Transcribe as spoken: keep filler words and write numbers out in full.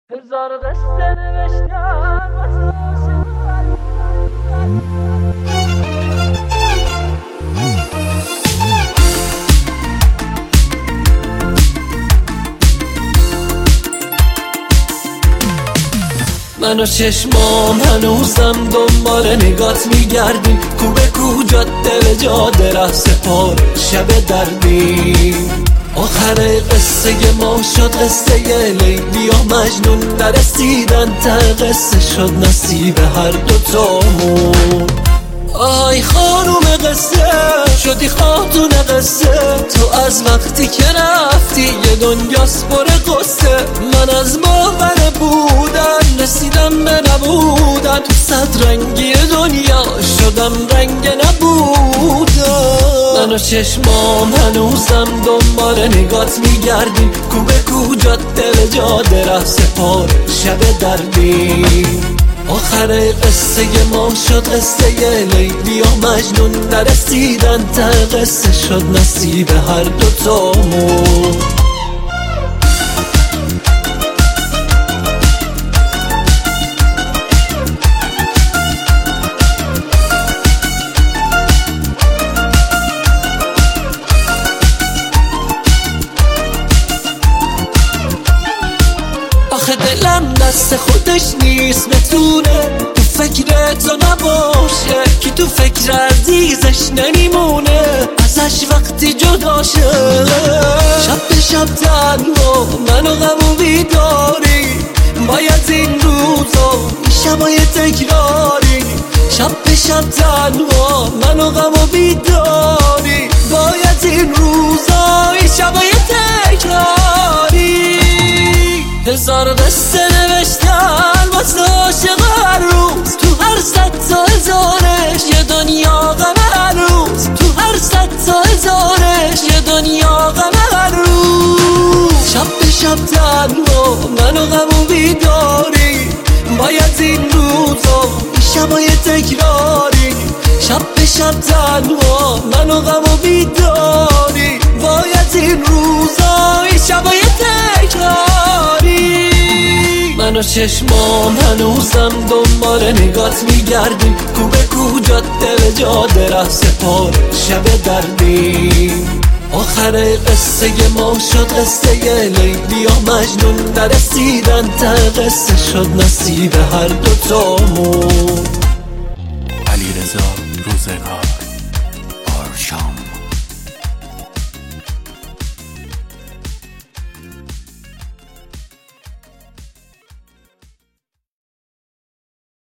هزار قصه نوشتم واسه من و چشمام هنوزم دنبال نگات میگردیم، کو به کو جاده به جاده ره سپار شب دردیم. آخر قصه ما شد قصه لیلی و مجنون، نرسیدن ته قصه شد نصیب هر دوتامون. آی خانوم قصه شدی خاتون قصه، تو از وقتی که رفتی یه دنیاست پر قصه. من از باور بودن رسیدم به نبودن، تو صد رنگی دنیا شدم رنگ نبودن. من و چشمام هنوزم دنبال نگات میگردیم، کو به کو جاده به جاده ره سپار شب دردیم. آخر قصه ما شد قصه لیلی و مجنون، نرسیدن ته قصه شد نصیب هر دوتامون. آخه دلم دست خودش نیست بتونه تو فکر تو نباشه، که تو فکر عزیزش نمیمونه ازش وقتی جدا شه. شب به شب تنها من و غم و بیداری، باید این روزا این شبای تکراری. شب به شب تنها من و غم و بیداری، باید این روزا این شبای تکراری. هزار قصه نوشتن واسه عاشق هر روز، تو هر صد تا هزارش یه دنیا غم هر روز. تو هر صد تا هزارش یه دنیا غم هر روز. شب به شب تنها من و غم و بیداری، باید این روزا این شبای تکراری. شب به شب تنها من و غم و بیداری، باید این روزا این شبای تکراری. من و چشمام هنوزم دنبال نگات میگردیم، کو به کو جاده به جاده ره سپار شب دردیم. آخر قصه ما شد قصه لیلی و مجنون، نرسیدن ته قصه شد نصیب هر دوتامون. علیرضا روزگار آرشام.